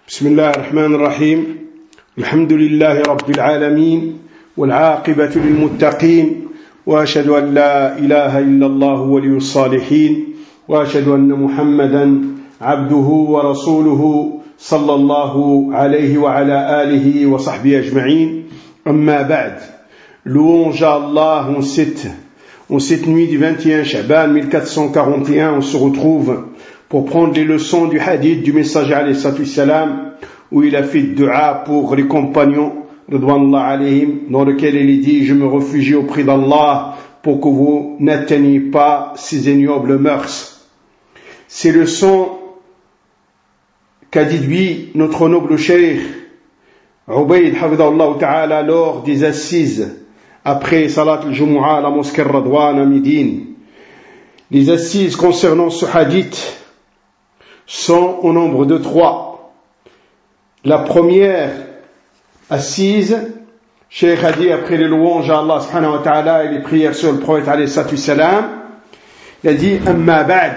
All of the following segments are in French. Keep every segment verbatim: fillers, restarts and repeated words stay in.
بسم الله الرحمن الرحيم الحمد لله رب العالمين والعاقبة للمتقين وأشهد أن لا إله إلا الله ولي الصالحين وأشهد أن محمدا عبده ورسوله صلى الله عليه وعلى آله وصحبه أجمعين أما بعد. Louange à Allah en cette, en cette nuit du vingt et un Chaban mille quatre cent quarante et un, on se retrouve pour prendre les leçons du hadith du messager alayhi salatu wassalam, où il a fait dua pour les compagnons ridwanullah alayhim, dans lequel il dit: je me réfugie auprès d'Allah pour que vous n'atteigniez pas ces ignobles mœurs. Ces leçons qu'a déduit notre noble cheikh Ubayd hafidahullah ta'ala lors des assises après Salat al-Jumu'ah à la mosquée Radwan à Médine. Les assises concernant ce hadith sont au nombre de trois. La première assise, Cheikh a dit après les louanges à Allah subhanahu wa ta'ala et les prières sur le prophète alayhi salatu wassalam, il a dit: Amma ba'd,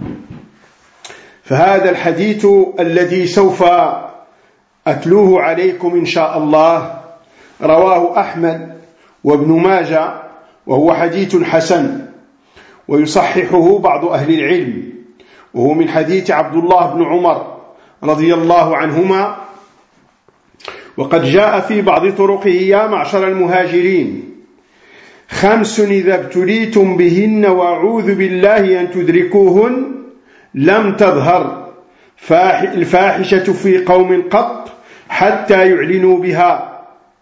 فهذا الحديث الذي سوف أتلوه عليكم إن شاء الله رواه أحمد وابن ماجه وهو حديث حسن ويصححه بعض أهل العلم، وهو من حديث عبد الله بن عمر رضي الله عنهما، وقد جاء في بعض طرقه: يا معشر المهاجرين خمس إذا ابتليتم بهن وأعوذ بالله أن تدركوهن لم تظهر الفاحشة في قوم قط حتى يعلنوا بها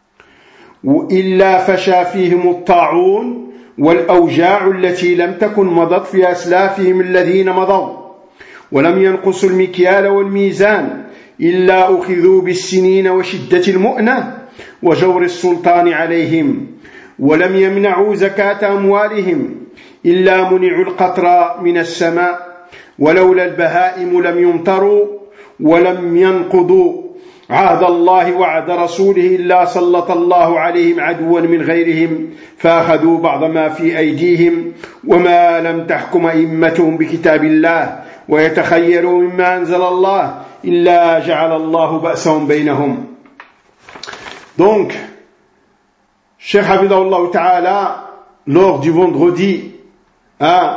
وإلا فشى فيهم الطاعون والأوجاع التي لم تكن مضت في أسلافهم الذين مضوا، ولم ينقصوا المكيال والميزان إلا أخذوا بالسنين وشدة المؤنة وجور السلطان عليهم، ولم يمنعوا زكاة أموالهم إلا منعوا القطر من السماء، ولولا البهائم لم يمطروا ولم ينقضوا عهد الله وعد رسوله إلا سلط الله عليهم عدوا من غيرهم فأخذوا بعض ما في أيديهم، وما لم تحكم أئمتهم بكتاب الله ويتخيروا مما أنزل الله إلا جعل الله بأسهم بينهم. Donc, Cheikh Hafidahullah Ta'ala, lors du vendredi, hein,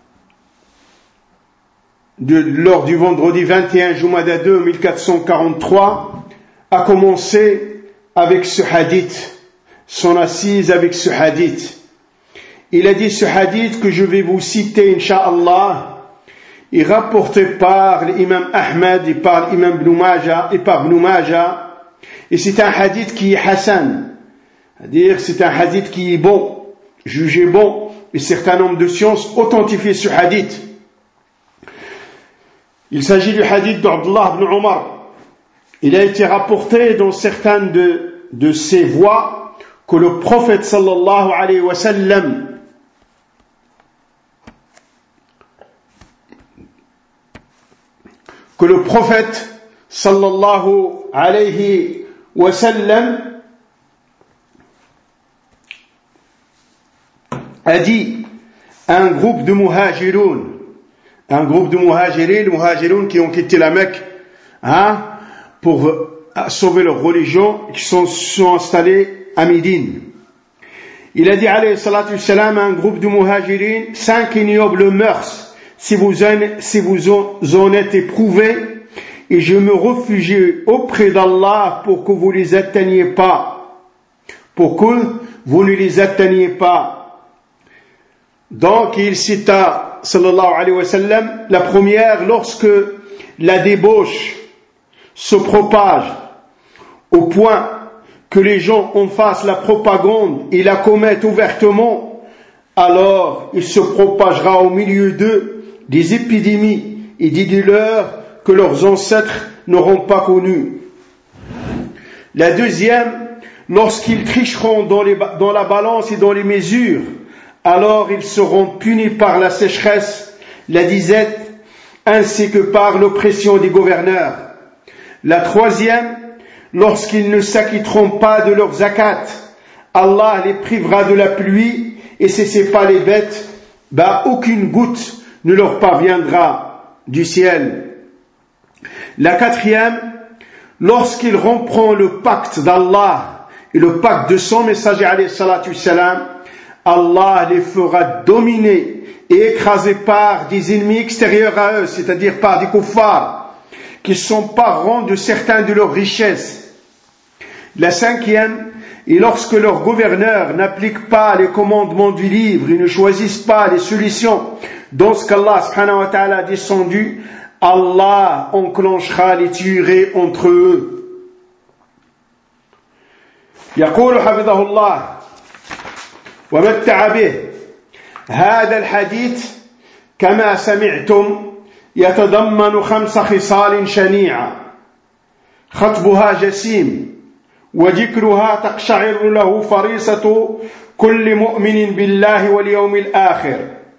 de, lors du vendredi vingt et un Jumada deux mille quatre cent quarante-trois, a commencé avec ce hadith, son assise avec ce hadith. Il a dit: ce hadith que je vais vous citer, Inch'Allah, est rapporté par l'imam Ahmed et par l'imam Ibn Majah et par Ibn Majah, et c'est un hadith qui est Hassan, c'est-à-dire c'est un hadith qui est bon, jugé bon, et certains nombres de sciences authentifient ce hadith. Il s'agit du hadith d'Abdullah ibn Umar. Il a été rapporté dans certaines de, de ces voix que le prophète sallallahu alayhi wa sallam que le prophète sallallahu alayhi wa sallam a dit: un groupe de muhajiroun, un groupe de muhajirin, muhajiroun qui ont quitté la Mecque, hein, pour sauver leur religion, qui sont, sont installés à Médine. Il a dit alayhi salatu wassalam, un groupe de muhajirin, cinq ignobles mœurs, si vous en, si vous en êtes éprouvés, et je me réfugie auprès d'Allah pour que vous les atteigniez pas, pour que vous ne les atteigniez pas. Donc il cita sallallahu alayhi wa sallam la première: lorsque la débauche se propage au point que les gens en fassent la propagande et la commettent ouvertement, alors il se propagera au milieu d'eux des épidémies et des douleurs que leurs ancêtres n'auront pas connues. La deuxième: lorsqu'ils tricheront dans, les, dans la balance et dans les mesures, alors ils seront punis par la sécheresse, la disette, ainsi que par l'oppression des gouverneurs. La troisième: lorsqu'ils ne s'acquitteront pas de leurs zakat, Allah les privera de la pluie, et si ce n'est pas les bêtes, bah aucune goutte ne leur parviendra du ciel. La quatrième: lorsqu'il rompront le pacte d'Allah et le pacte de son messager alayhi salatu wassalam, Allah les fera dominer et écraser par des ennemis extérieurs à eux, c'est-à-dire par des kuffars qui sont parents de certains de leurs richesses. La cinquième, et lorsque leurs gouverneurs n'appliquent pas les commandements du livre, ils ne choisissent pas les solutions dans ce qu'Allah subhanahu wa ta'ala a descendu, Allah enclenchera les tueries entre eux. يقول حفظه الله ومتع به هذا الحديث كما سمعتم يتضمن خمس خصال شنيعة خطبها جسيم وذكرها تقشعر له فريصة كل مؤمن بالله واليوم الآخر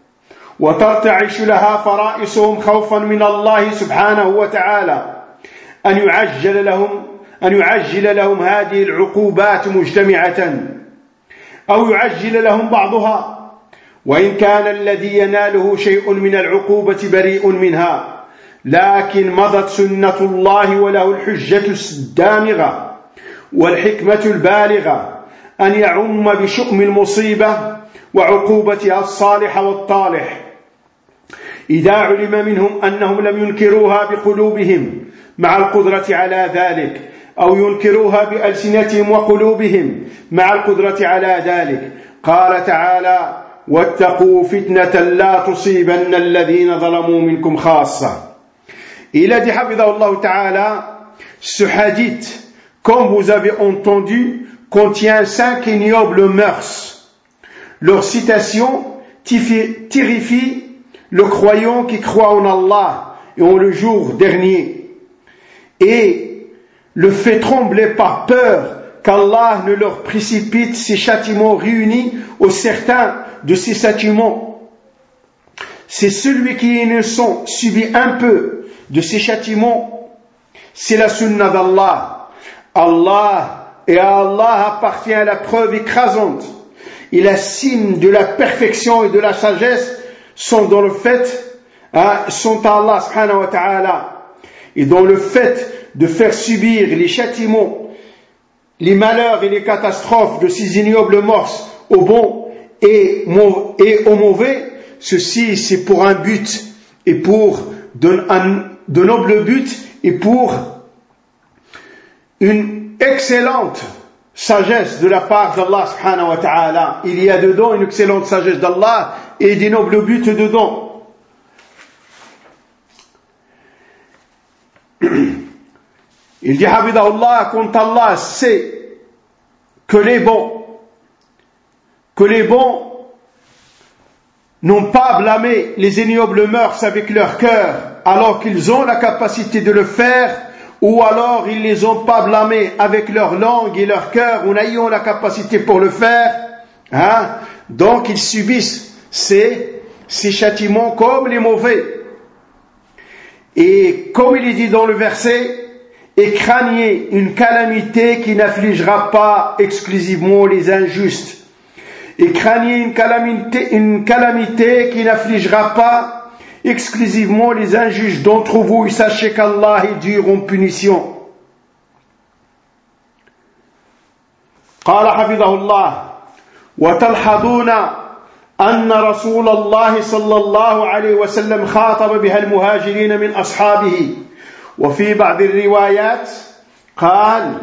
وترتعش لها فرائصهم خوفا من الله سبحانه وتعالى أن يعجل لهم أن يعجل لهم هذه العقوبات مجتمعة أو يعجل لهم بعضها وإن كان الذي يناله شيء من العقوبة بريء منها لكن مضت سنة الله وله الحجة الدامغة والحكمة البالغة أن يعم بشؤم المصيبة وعقوبتها الصالح والطالح إذا علم منهم أنهم لم ينكروها بقلوبهم مع القدرة على ذلك أو ينكروها بألسنتهم وقلوبهم مع القدرة على ذلك. قال تعالى واتقوا فتنة لا تصيبن الذين ظلموا منكم خاصة. Il a dit حفظه الله تعالى, ce hadith, comme vous avez entendu, contient cinq ignobles mœurs. Leur citation terrifie le croyant qui croit en Allah et en le jour dernier, et le fait trembler par peur qu'Allah ne leur précipite ces châtiments réunis au certain de ces châtiments. C'est celui qui innocent subit un peu de ces châtiments, c'est la sunna d'Allah. Allah et à Allah appartient à la preuve écrasante. Et la cime de la perfection et de la sagesse sont dans le fait, hein, sont à Allah subhanahu wa ta'ala. Et dans le fait de faire subir les châtiments, les malheurs et les catastrophes de ces ignobles morts aux bons et, et aux mauvais, ceci c'est pour un but et pour de, un, de nobles buts et pour une excellente sagesse de la part d'Allah subhanahu wa ta'ala. Il y a dedans une excellente sagesse d'Allah et des nobles buts dedans. Il dit Habibullah, quand Allah sait que les bons, que les bons n'ont pas blâmé les ignobles mœurs avec leur cœur, alors qu'ils ont la capacité de le faire, ou alors ils les ont pas blâmés avec leur langue et leur cœur, en ayant la capacité pour le faire, hein, donc ils subissent ces, ces châtiments comme les mauvais. Et comme il est dit dans le verset, et craignez une calamité qui n'affligera pas exclusivement les injustes. Et craignez une calamité, une calamité qui n'affligera pas exclusivement les injustes d'entre vous, et sachez qu'Allah est dur en punition. قال حفظه الله وتلحظون أن رسول الله صلى الله عليه وسلم خاطب بها المهاجرين من أصحابه وفي بعض الروايات قال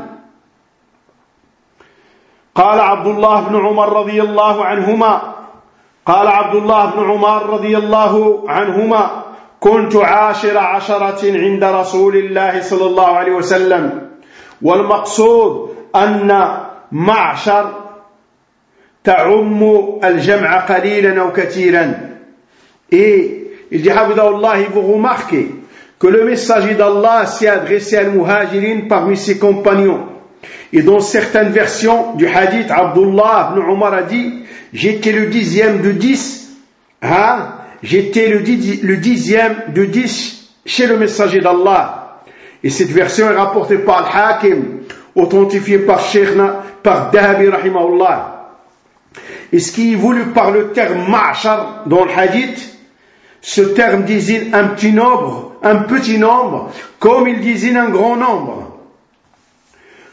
قال عبد الله بن عمر رضي الله عنهما قال عبد الله بن عمر رضي الله عنهما كنت عاشر عشرة عند رسول الله صلى الله عليه وسلم والمقصود أن معشر تعم الجمع قليلا أو كثيرا. Et il dit Habibullah, vous remarquez que le messager d'Allah s'est adressé à al-Muhajirin parmi ses compagnons. Et dans certaines versions du hadith, Abdullah ibn Umar a dit, j'étais le dixième de dix, hein, j'étais le, dix, le dixième de dix chez le messager d'Allah. Et cette version est rapportée par Al-Hakim, authentifiée par Sheikhna, par Dahabi rahimahullah. Et ce qui est voulu par le terme ma'shar dans le hadith, ce terme désigne un petit nombre, un petit nombre, comme il désigne un grand nombre.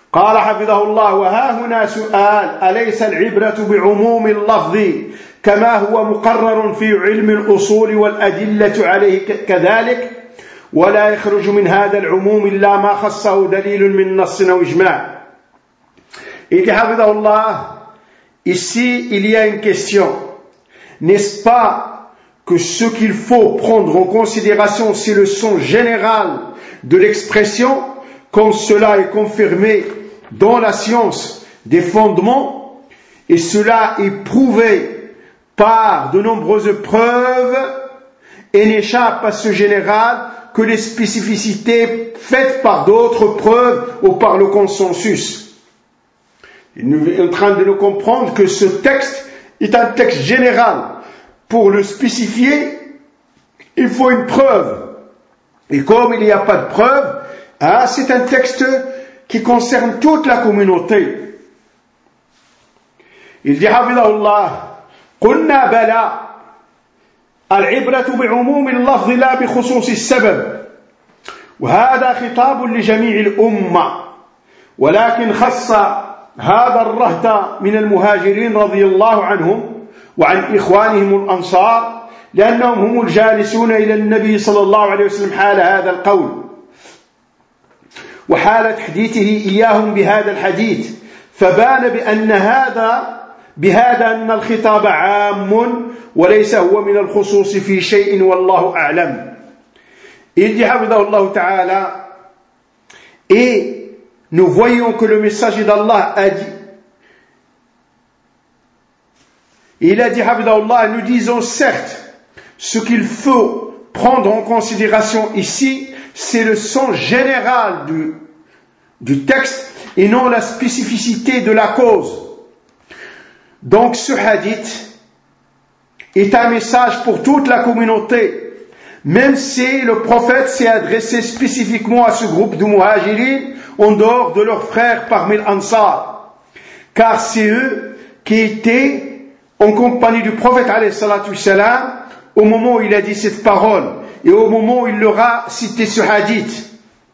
قال حفظه الله: وها هنا سؤال: أليس العبرة بعموم اللفظ كما هو مقرر في علم الأصول والأدلة عليه كذلك؟ ولا يخرج من هذا العموم إلا ما خصه دليل من نص أو إجماع. Il dit حفظه الله: ici il y a une question. N'est-ce pas que ce qu'il faut prendre en considération, c'est le sens général de l'expression, comme cela est confirmé dans la science des fondements, et cela est prouvé par de nombreuses preuves, et n'échappe à ce général que les spécificités faites par d'autres preuves ou par le consensus. Il est en train de nous comprendre que ce texte est un texte général. Pour le spécifier, il faut une preuve. Et comme il n'y a pas de preuve, hein, c'est un texte qui concerne toute la communauté. Il dit حفظه الله: قلنا بلى العبرة بعموم اللفظ لا بخصوص السبب، وهذا خطاب لجميع الأمة، ولكن خص هذا الرهط من المهاجرين رضي الله عنهم وعن إخوانهم الأنصار لأنهم هم الجالسون إلى النبي صلى الله عليه وسلم حال هذا القول وحالة حديثه إياهم بهذا الحديث، فبان بأن هذا بهذا أن الخطاب عام وليس هو من الخصوص في شيء والله أعلم. Il dit حفظه الله تعالى: et nous voyons que le messager d'Allah a dit, il a dit حفظه الله, nous disons certes, ce qu'il faut prendre en considération ici, c'est le sens général du, du texte et non la spécificité de la cause. Donc ce hadith est un message pour toute la communauté, même si le prophète s'est adressé spécifiquement à ce groupe de muhajirin en dehors de leurs frères parmi l'Ansar, car c'est eux qui étaient en compagnie du prophète alayhi salatu wassalam au moment où il a dit cette parole et au moment où il leur a cité ce hadith.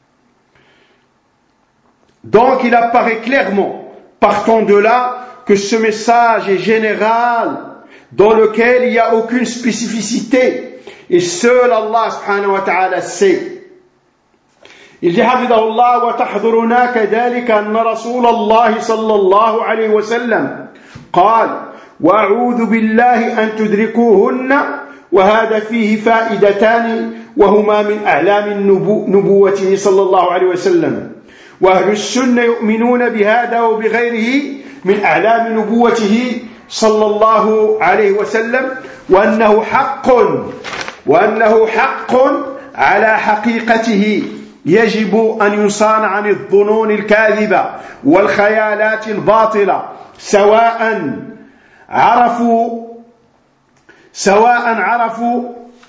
Donc il apparaît clairement, partant de là, que ce message est général, dans lequel il n'y a aucune spécificité, et seul Allah subhanahu wa ta'ala sait. Il dit حفظه الله: وتحضرنا كذلك أن رسول الله صلى الله عليه وسلم قال: وأعوذ بالله أن تدركوهن، وهذا فيه فائدتان وهما من أعلام نبوته صلى الله عليه وسلم، وأهل السنة يؤمنون بهذا وبغيره من أعلام نبوته صلى الله عليه وسلم، وأنه حق وأنه حق على حقيقته، يجب أن يصان عن الظنون الكاذبة والخيالات الباطلة، سواء عرفوا سواء عرفوا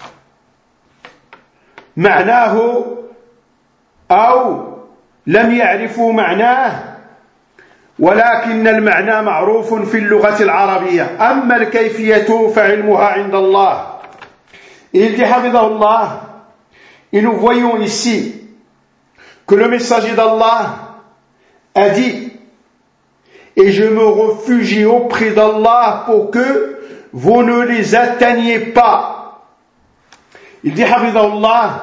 معناه أو لم يعرفوا معناه، ولكن المعنى معروف في اللغة العربية، أما الكيفية فعلمها عند الله. Il dit حفظه الله, et nous voyons ici que le messager d'Allah a dit: et je me réfugie auprès d'Allah pour que vous ne les atteigniez pas. Il dit حفظه الله,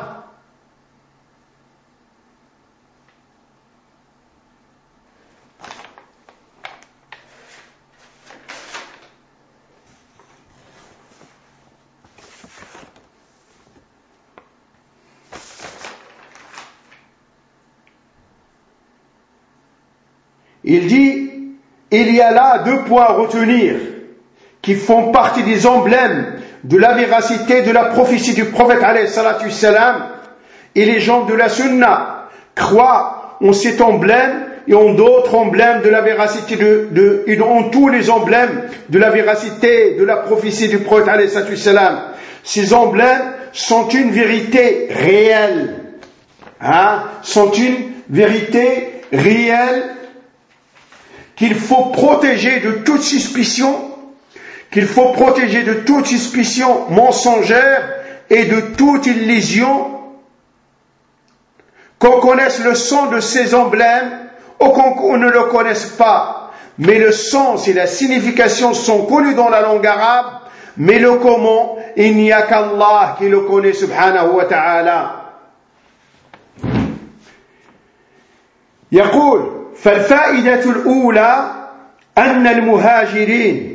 il dit, il y a là deux points à retenir qui font partie des emblèmes de la véracité de la prophétie du prophète alayhi salatu wassalam, et les gens de la sunna croient en cet emblème et en d'autres emblèmes de la véracité de, de et en tous les emblèmes de la véracité de la prophétie du prophète alayhi salatu wassalam. Ces emblèmes sont une vérité réelle, hein, sont une vérité réelle qu'il faut protéger de toute suspicion, qu'il faut protéger de toute suspicion mensongère et de toute illusion, qu'on connaisse le sens de ces emblèmes au concours ne le connaissent pas, mais le sens et la signification sont connus dans la langue arabe, mais le comment, il n'y a qu'Allah qui le connaît subhanahu wa ta'ala. يقول فالفائدة الأولى أن المهاجرين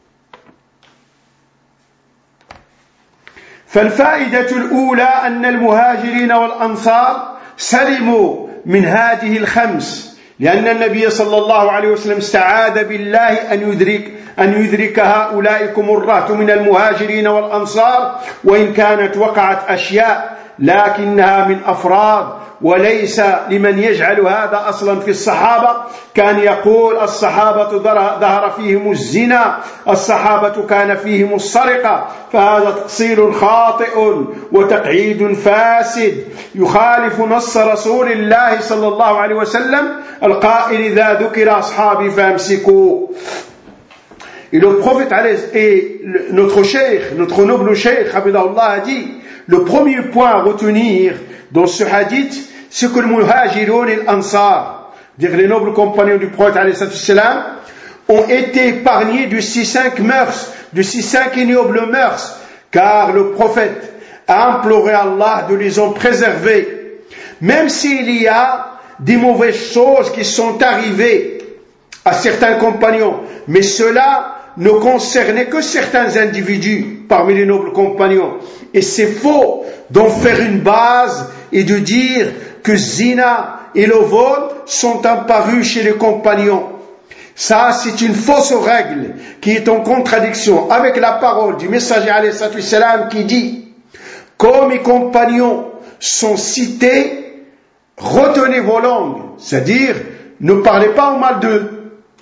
فالفائدة الأولى أن المهاجرين والأنصار سلموا من هذه الخمس لأن النبي صلى الله عليه وسلم استعاذ بالله أن يدرك أن يدرك هؤلاء الرهط من المهاجرين والأنصار وإن كانت وقعت أشياء لكنها من أفراد وليس لمن يجعل هذا أصلا في الصحابة كان يقول الصحابة ظهر فيهم الزنا الصحابة كان فيهم السرقة فهذا تقصير خاطئ وتقعيد فاسد يخالف نص رسول الله صلى الله عليه وسلم القائل إذا ذكر أصحابي فامسكوا. Et le prophète et notre cheikh, notre noble cheikh, Habibullah, a dit le premier point à retenir dans ce hadith, c'est que le muhajiroun et l'Ansar, dire les nobles compagnons du prophète alayhi salam, ont été épargnés de ces cinq mœurs, de ces cinq ignobles mœurs, car le prophète a imploré Allah de les en préserver, même s'il y a des mauvaises choses qui sont arrivées à certains compagnons, mais cela ne concernait que certains individus parmi les nobles compagnons. Et c'est faux d'en faire une base et de dire que zina et le vol sont apparus chez les compagnons. Ça, c'est une fausse règle qui est en contradiction avec la parole du messager alayhi salam qui dit « Comme les compagnons sont cités, retenez vos langues, c'est-à-dire ne parlez pas au mal d'eux. »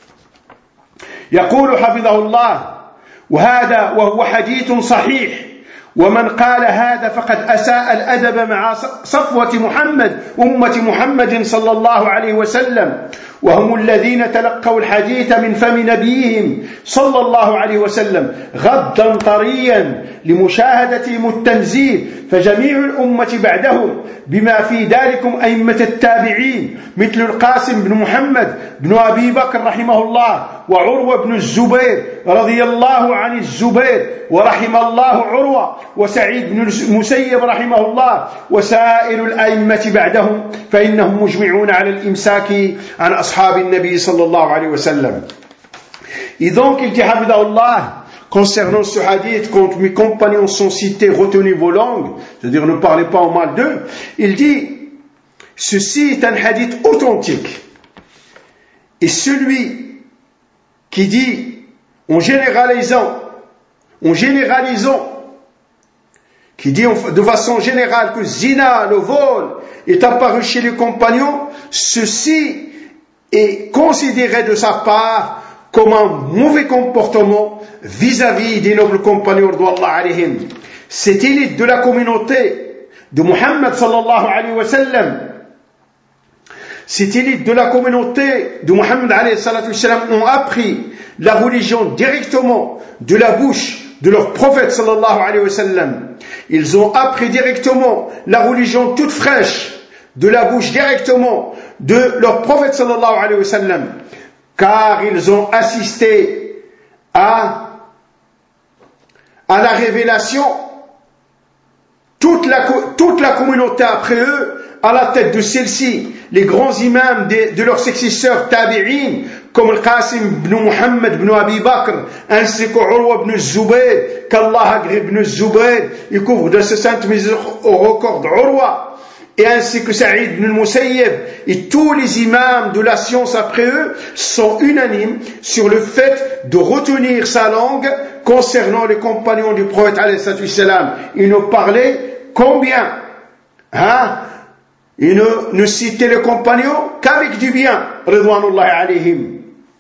يقول حفظه الله وهذا وهو حديث صحيح ومن قال هذا فقد أساء الأدب مع صفوة محمد أمة محمد صلى الله عليه وسلم وهم الذين تلقوا الحديث من فم نبيهم صلى الله عليه وسلم غضا طريا لمشاهدتهم التنزيل فجميع الأمة بعدهم بما في ذلكم أئمة التابعين مثل القاسم بن محمد بن أبي بكر رحمه الله وعروة بن الزبير رضي الله عن الزبير ورحم الله عروة وسعيد بن المسيب رحمه الله وسائر الأئمة بعدهم فإنهم مجمعون على الإمساك عن أصحاب النبي صلى الله عليه وسلم. Et donc il dit Habibullah concernant ce hadith, quand mes compagnons sont cités, retenez vos langues, c'est-à-dire ne parlez pas en mal d'eux, il dit ceci est un hadith authentique. Et celui qui dit en généralisant, en généralisant, qui dit de façon générale que zina, le vol, est apparu chez les compagnons, ceci est considéré de sa part comme un mauvais comportement vis-à-vis des nobles compagnons d'Allah alayhim. Cette élite de la communauté de Muhammad sallallahu alayhi wa sallam, cette élite de la communauté de Muhammad alayhi wa sallam ont appris la religion directement de la bouche de leur prophète sallallahu alayhi wa sallam. Ils ont appris directement la religion toute fraîche de la bouche directement de leur prophète sallallahu alayhi wa sallam, car ils ont assisté à, à la révélation. Toute la, toute la communauté après eux, à la tête de celle-ci, les grands imams de, de leurs successeurs tabi'in, comme le Qasim ibn Muhammad ibn Abi Bakr, ainsi qu'Urwa ibn Zubayr, qu'Allah agrée ibn Zubayr, il couvre de ce sainte mesure au record d'Urwa, et ainsi que Saïd ibn al-Musayyib, et tous les imams de la science après eux sont unanimes sur le fait de retenir sa langue concernant les compagnons du prophète alayhi salam. Ils ne parlaient combien, hein? Ils ne, ne citaient les compagnons qu'avec du bien, ridwanullahi alayhim.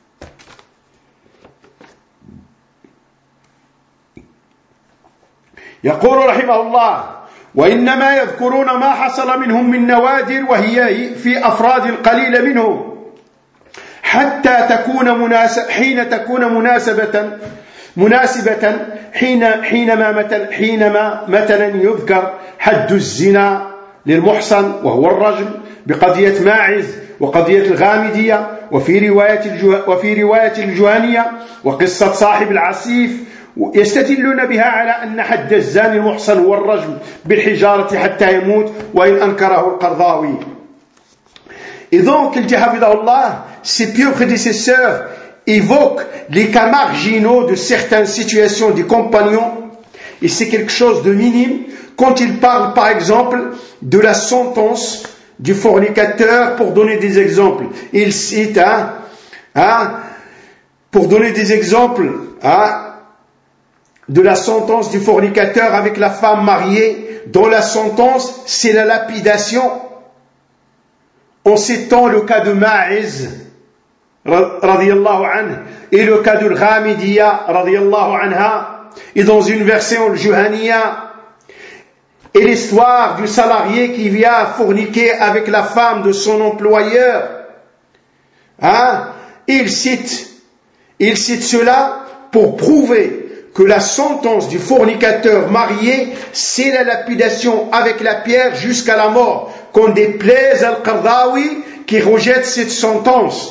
يقول رحمه الله وإنما يذكرون ما حصل منهم من نوادر وهي في أفراد قليلة منهم حتى تكون مناسب حين تكون مناسبة مناسبة حين حينما مثلا حينما مثلا يذكر حد الزنا للمحصن وهو الرجل بقضية ماعز وقضية الغامدية وفي رواية الجه... وفي رواية الجهنية وقصة صاحب العسيف يستدلون بها على أن حد الزاني المحصن هو الرجم بالحجارة حتى يموت وإن أنكره القرضاوي. Et donc, il dit, Hafidahullah, ces pieux prédécesseurs évoquent les cas marginaux de certaines situations des compagnons, et c'est quelque chose de minime, quand ils parlent, par exemple, de la sentence du fornicateur, pour donner des exemples. Ils citent, hein, hein, pour donner des exemples, hein, de la sentence du fornicateur avec la femme mariée, dont la sentence, c'est la lapidation. En citant le cas de Ma'iz, radiyallahu anhu, et le cas de Ghamidiyya, radiyallahu anha, et dans une version, le Juhaniya, et l'histoire du salarié qui vient forniquer avec la femme de son employeur. Hein? Il cite, il cite cela pour prouver que la sentence du fornicateur marié, c'est la lapidation avec la pierre jusqu'à la mort, qu'on déplaise al-Qardawi qui rejette cette sentence.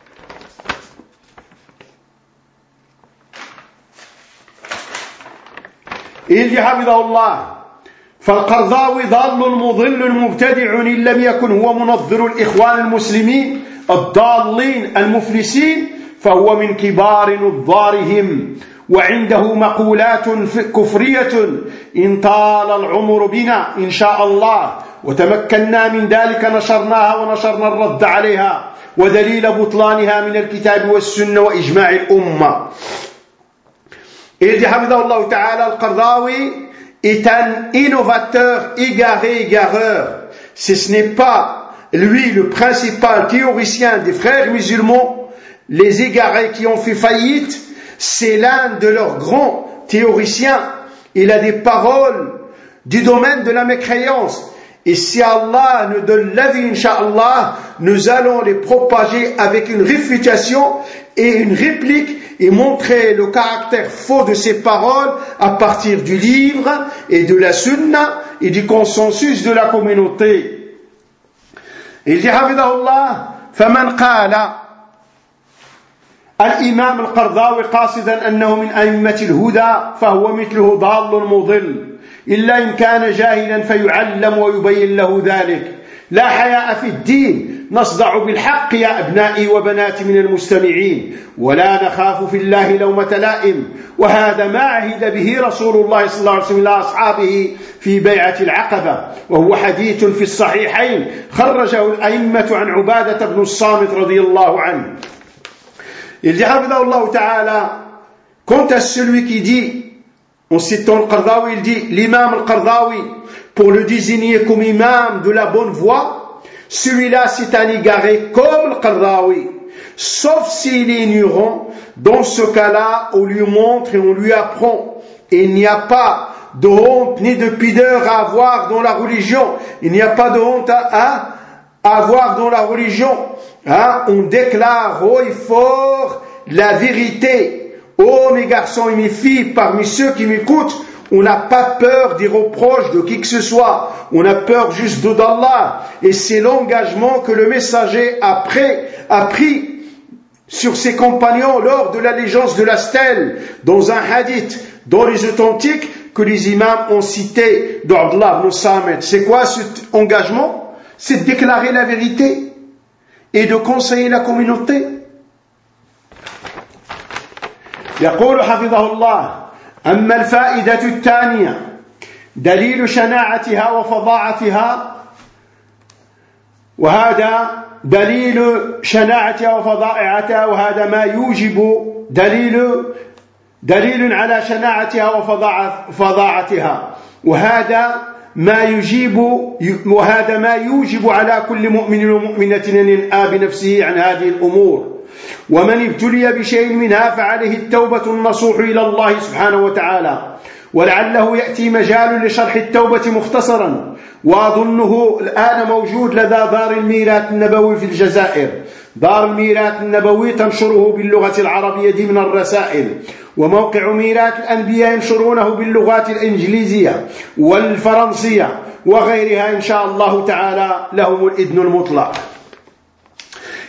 Il dit Hafidahullah, فالقرضاوي ضال مضل مبتدع إن لم يكن هو منظر الإخوان المسلمين الضالين المفلسين فهو من كبار نظارهم وعنده مقولات كفرية إن طال العمر بنا إن شاء الله وتمكنا من ذلك نشرناها ونشرنا الرد عليها ودليل بطلانها من الكتاب والسنة وإجماع الأمة. Il dit Hafidahullah Ta'ala, al-Qardawi est un innovateur égaré, égareur. Si ce n'est pas lui le principal théoricien des frères musulmans, les égarés qui ont fait faillite, c'est l'un de leurs grands théoriciens. Il a des paroles du domaine de la mécréance. Et si Allah nous donne la vie, Inch'Allah, nous allons les propager avec une réfutation et une réplique et montrer le caractère faux de ces paroles à partir du livre et de la sunna et du consensus de la communauté. Il dit, Hafidahullah, فَمَنْ قَالَ الإمام القرضاوي قاصدا أنه من أئمة الهدى فهو مثله ضال مضل إلا إن كان جاهلا فيعلم ويبين له ذلك. لا حياء في الدين نصدع بالحق يا أبنائي وبناتي من المستمعين ولا نخاف في الله لومة لائم وهذا ما عهد به رسول الله صلى الله عليه وسلم لأصحابه في بيعة العقبة وهو حديث في الصحيحين خرجه الأئمة عن عبادة بن الصامت رضي الله عنه. Il dit Hafidahullah Ta'ala, quant à celui qui dit, en citant le Qardawi, il dit l'imam al-Qardawi, pour le désigner comme imam de la bonne voie, celui-là c'est un égaré comme le Qardawi, sauf s'il est ignorant. Dans ce cas-là, on lui montre et on lui apprend. Et il n'y a pas de honte ni de pudeur à avoir dans la religion. Il n'y a pas de honte à, à avoir dans la religion. Hein? On déclare haut et fort la vérité. Oh mes garçons et mes filles, parmi ceux qui m'écoutent, on n'a pas peur des reproches de qui que ce soit. On a peur juste d'Allah. Et c'est l'engagement que le messager a pris, a pris sur ses compagnons lors de l'allégeance de la stèle, dans un hadith, dans les authentiques, que les imams ont cité d'Abdullah ibn Samit. C'est quoi cet engagement? C'est de déclarer la vérité et de conseiller la communauté. يقول حفظه الله أما الفائدة الثانية دليل شناعتها وفظاعتها وهذا دليل شناعتها وفظاعتها وهذا ما يوجب دليل دليل على شناعتها وفظاعتها وهذا ما يجيب وهذا ما يوجب على كل مؤمن ومؤمنة أن ينأى بنفسه عن هذه الأمور ومن ابتلي بشيء منها فعليه التوبة النصوح إلى الله سبحانه وتعالى ولعله يأتي مجال لشرح التوبة مختصرا وأظنه الآن موجود لدى دار الميراث النبوي في الجزائر. دار الميراث النبوي تنشره باللغة العربية دي من الرسائل وموقع ميراث الأنبياء ينشرونه باللغات الإنجليزية والفرنسية وغيرها إن شاء الله تعالى لهم الإذن المطلق.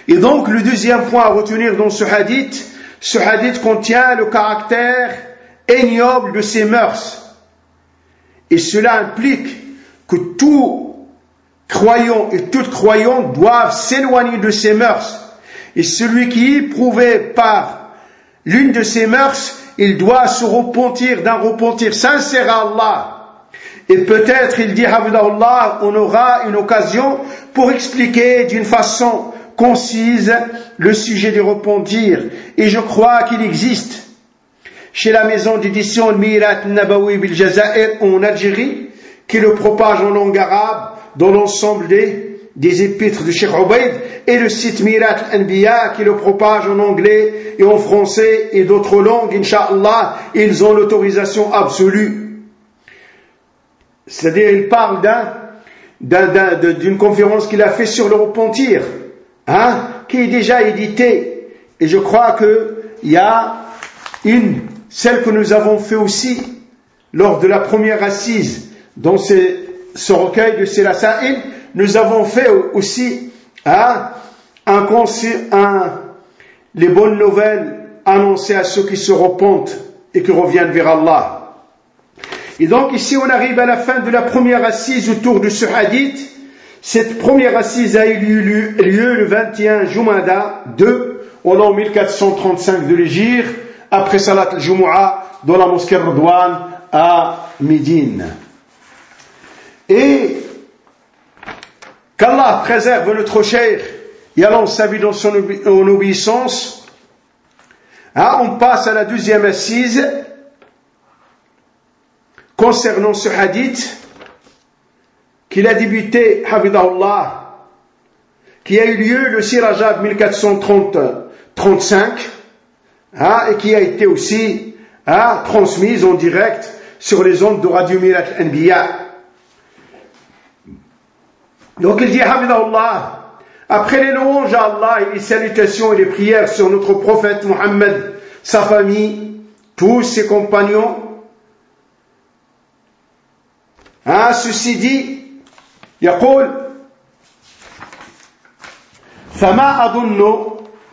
Et donc, le deuxième point à retenir dans ce hadith, ce hadith contient le caractère ignoble de ses mœurs. Et cela implique que tout croyant et toute croyante doivent s'éloigner de ces mœurs. Et celui qui est éprouvé par l'une de ces mœurs, il doit se repentir d'un repentir sincère à Allah. Et peut-être, il dit, Hafidahullah, on aura une occasion pour expliquer d'une façon concise le sujet du repentir. Et je crois qu'il existe chez la maison d'édition Al-Mirat Nabawi Bil Jazair en Algérie, qui le propage en langue arabe dans l'ensemble des, des épîtres de Cheikh Ubaid, et le site Mirat Al-Anbiya qui le propage en anglais et en français et d'autres langues, Inch'Allah, ils ont l'autorisation absolue. C'est-à-dire, il parle d'un, d'un, d'un, d'une conférence qu'il a fait sur le repentir, hein, qui est déjà éditée. Et je crois qu'il y a une, celle que nous avons fait aussi lors de la première assise dans ce, ce recueil de Selasaïl, nous avons fait aussi hein, un, un, les bonnes nouvelles annoncées à ceux qui se repentent et qui reviennent vers Allah. Et donc ici on arrive à la fin de la première assise autour de ce hadith. Cette première assise a eu lieu, lieu le vingt et un Jumada deux en l'an mille quatre cent trente-cinq de l'Hégire, après Salat al-Jumu'ah dans la mosquée Radwan à Médine. Et qu'Allah préserve notre cher et allons sa vie dans son obi- en obéissance. Ah, on passe à la deuxième assise concernant ce hadith qu'il a débuté, Hafidahullah, qui a eu lieu le six Rajab mille quatre cent trente-cinq, hein, et qui a été aussi hein, transmise en direct sur les ondes de Radio Mirat Al-Anbiya. Donc il dit, Hafidahullah, après les louanges à Allah et les salutations et les prières sur notre prophète Muhammad, sa famille, tous ses compagnons, hein, ceci dit, يقول فما أظن,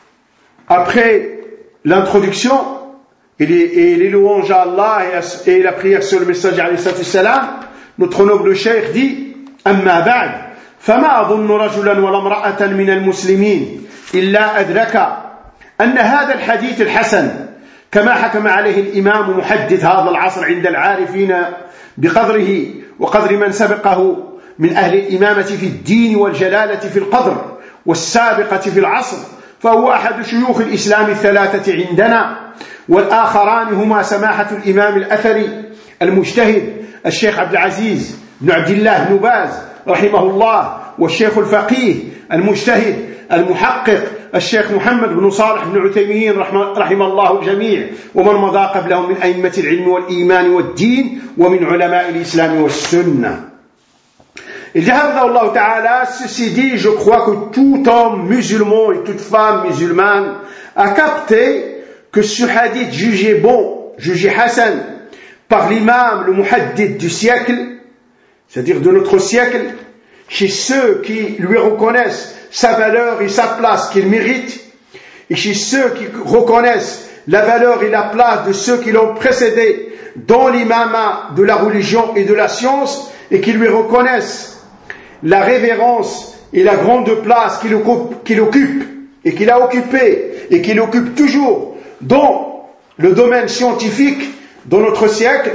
après l'introduction et les, et les louanges à Allah et, et la prière sur le messager alayhi salatu wassalam, notre noble cheikh dit أما بعد فما أظن رجلا ولا امرأة من المسلمين إلا أدرك أن هذا الحديث الحسن كما حكم عليه الإمام محدث هذا العصر عند العارفين بقدره وقدر من سبقه من أهل الإمامة في الدين والجلالة في القدر والسابقة في العصر، فهو أحد شيوخ الإسلام الثلاثة عندنا، والآخران هما سماحة الإمام الأثري المجتهد الشيخ عبد العزيز بن عبد الله بن باز رحمه الله، والشيخ الفقيه المجتهد المحقق الشيخ محمد بن صالح بن عثيمين رحمه الله الجميع، ومن مضى قبلهم من أئمة العلم والإيمان والدين ومن علماء الإسلام والسنة. Il dit, Allah Ta'ala, ceci dit, je crois que tout homme musulman et toute femme musulmane a capté que ce hadith jugé bon, jugé Hassan, par l'imam, le muhaddith du siècle, c'est-à-dire de notre siècle, chez ceux qui lui reconnaissent sa valeur et sa place qu'il mérite, et chez ceux qui reconnaissent la valeur et la place de ceux qui l'ont précédé dans l'imama de la religion et de la science, et qui lui reconnaissent la révérence et la grande place qu'il occupe, qu'il occupe et qu'il a occupé et qu'il occupe toujours dans le domaine scientifique dans notre siècle,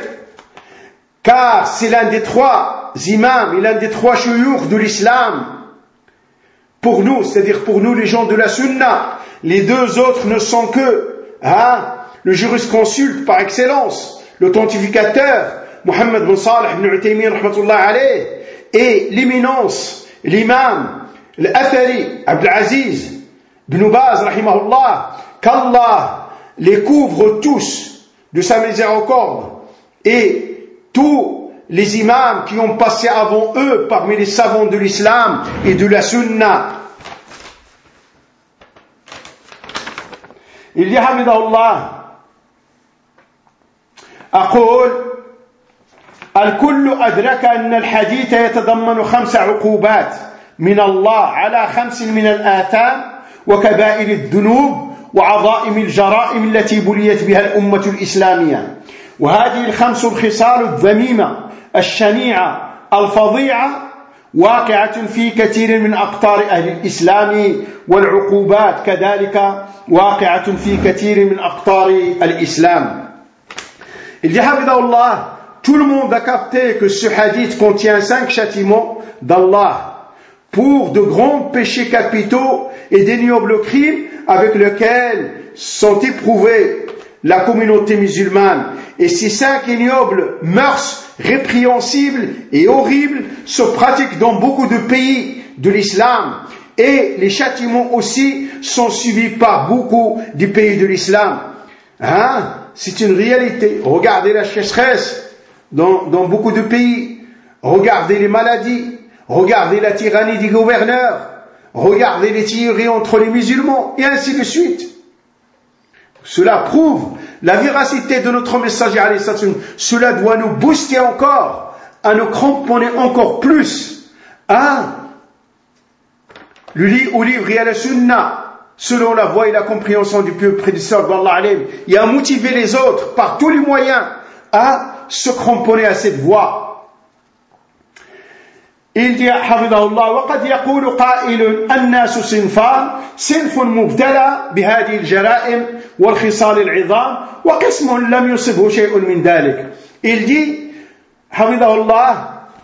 car c'est l'un des trois imams et l'un des trois shuyukh de l'islam pour nous, c'est-à-dire pour nous les gens de la sunna. Les deux autres ne sont que hein, le jurisconsulte par excellence, l'authentificateur Muhammad bin Salih ibn Uthaymin rahmatullah alayh, et l'éminence, l'imam, l'Athari, Abdelaziz, ibn Baz, rahimahullah, qu'Allah les couvre tous de sa miséricorde, et tous les imams qui ont passé avant eux parmi les savants de l'islam et de la sunna. Il dit, hamidallah, أقول الكل أدرك أن الحديث يتضمن خمس عقوبات من الله على خمس من الآثام وكبائر الذنوب وعظائم الجرائم التي بليت بها الأمة الإسلامية. وهذه الخمس الخصال الذميمة الشنيعة الفظيعة واقعة في كثير من أقطار أهل الإسلام، والعقوبات كذلك واقعة في كثير من أقطار الإسلام. Il dit Hafidahullah, tout le monde a capté que ce hadith contient cinq châtiments d'Allah pour de grands péchés capitaux et d'ignobles crimes avec lesquels sont éprouvés la communauté musulmane. Et ces cinq ignobles mœurs répréhensibles et horribles se pratiquent dans beaucoup de pays de l'islam. Et les châtiments aussi sont suivis par beaucoup des pays de l'islam. Hein? C'est une réalité. Regardez la sécheresse dans, dans beaucoup de pays. Regardez les maladies. Regardez la tyrannie des gouverneurs. Regardez les tueries entre les musulmans. Et ainsi de suite. Cela prouve la véracité de notre messager alayhi salam. Cela doit nous booster encore, à nous cramponner encore plus à lui au livre et à la sunna, selon la voie et la compréhension du plus prédécesseur d'Allah alayhi, et à motiver les autres par tous les moyens à se cramponner à cette voie. Il dit حفظه الله وقد يقول قائل الناس صنفان صنف مبتلى بهذه الجرائم والخصال العظام وقسم لم يصبه شيء من ذلك. Il dit حفظه الله,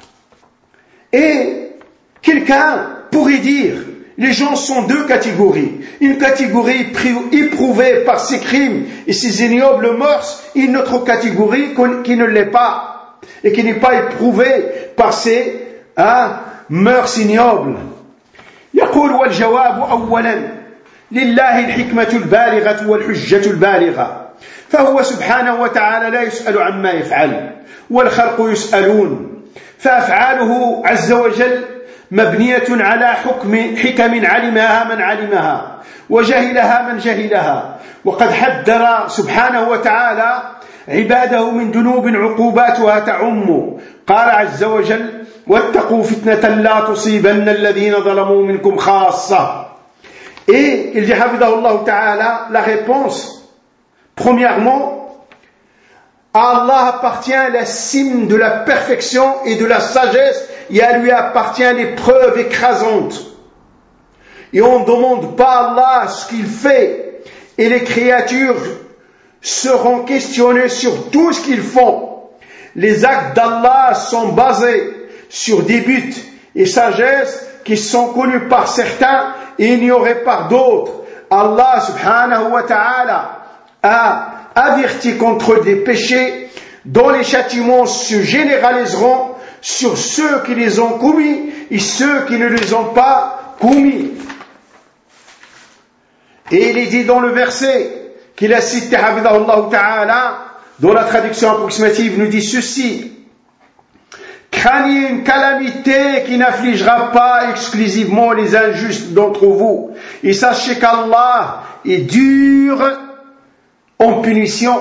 et quelqu'un pourrait dire les gens sont deux catégories, une catégorie éprouvée par ses crimes et ses ignobles mœurs, et une autre catégorie qui ne l'est pas et qui n'est pas éprouvée par ses Ah, mœurs ignobles. يقول والجواب أولا لله الحكمة البالغة والحجة البالغة فهو سبحانه وتعالى لا يسأل عما يفعل والخلق يسألون فأفعاله عز وجل مبنية على حكم حكم علمها من علمها وجهلها من جهلها وقد حذر سبحانه وتعالى عباده من ذنوب عقوباتها تعم قال عز وجل واتقوا فتنة لا تصيبن الذين ظلموا منكم خاصة. Et il dit Hafidahullah Ta'ala, la réponse, premièrement, à Allah appartient la cime de la perfection et de la sagesse, et à lui appartient les preuves écrasantes. Et on ne demande pas à Allah ce qu'il fait, et les créatures seront questionnées sur tout ce qu'ils font. Les actes d'Allah sont basés sur des buts et sagesses qui sont connus par certains et ignorés par d'autres. Allah subhanahu wa ta'ala a averti contre des péchés dont les châtiments se généraliseront sur ceux qui les ont commis et ceux qui ne les ont pas commis. Et il est dit dans le verset qu'il a cité Hafidahullah Ta'ala, dont la traduction approximative nous dit ceci: craignez une calamité qui n'affligera pas exclusivement les injustes d'entre vous, et sachez qu'Allah est dur en punition.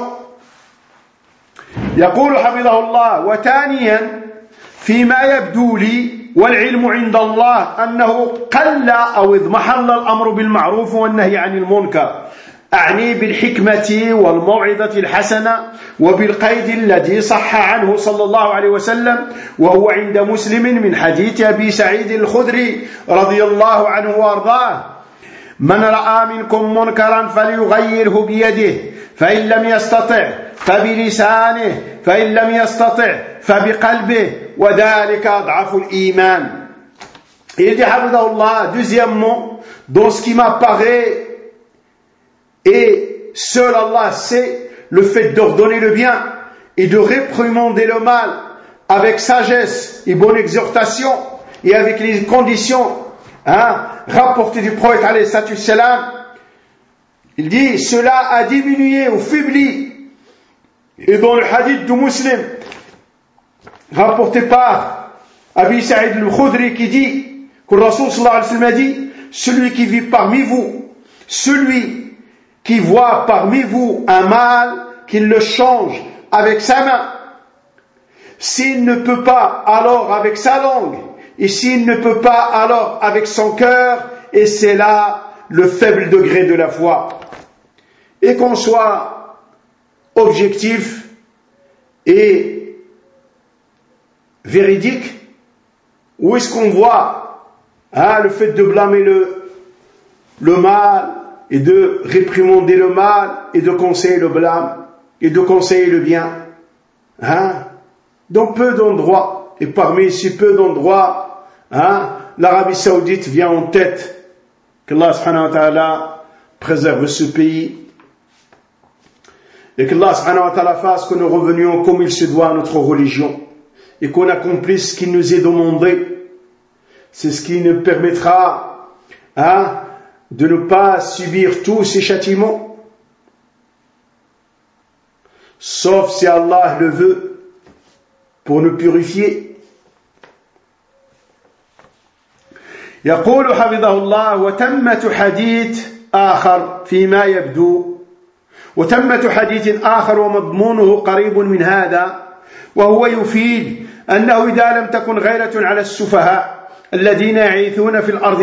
يقول حفظه الله وثانيا فيما يبدو لي والعلم عند الله أنه قل أو اضمحل الأمر بالمعروف والنهي عن المنكر، أعني بالحكمة والموعظة الحسنة وبالقيد الذي صح عنه صلى الله عليه وسلم وهو عند مسلم من حديث أبي سعيد الخدري رضي الله عنه وأرضاه: من رأى منكم منكرا فليغيره بيده فإن لم يستطع فبلسانه فإن لم يستطع فبقلبه وذلك أضعف الإيمان. Il dit Hafidahullah, deuxièmement, dans ce qui m'apparaît, et seul Allah sait, le fait d'ordonner le bien et de réprimander le mal avec sagesse et bonne exhortation et avec les conditions hein, rapportées du prophète alayhi salam, il dit cela a diminué ou faibli. Et dans le hadith du Muslim rapporté par Abi Sa'id al-Khudri qui dit que le Rasul sallallahu alayhi wa sallam a dit: celui qui vit parmi vous, celui qui voit parmi vous un mal, qu'il le change avec sa main. S'il ne peut pas, alors avec sa langue. Et s'il ne peut pas, alors avec son cœur. Et c'est là le faible degré de la foi, et qu'on soit objectif et véridique. Où est-ce qu'on voit hein, le fait de blâmer le, le mal et de réprimander le mal et de conseiller le blâme et de conseiller le bien hein? Dans peu d'endroits, et parmi ces peu d'endroits, hein, l'Arabie Saoudite vient en tête. Qu'Allah subhanahu wa ta'ala préserve ce pays et qu'Allah subhanahu wa ta'ala fasse que nous revenions comme il se doit à notre religion et qu'on accomplisse ce qu'il nous est demandé. C'est ce qui nous permettra hein, de ne pas subir tous ces châtiments, sauf si Allah le veut, pour nous purifier. يقول حفظه الله: وتمة حديث آخر فيما يبدو وتمة حديث آخر ومضمونه قريب من هذا، وهو يفيد أنه إذا لم تكن غيرة على السفهاء الذين يعيثون في الأرض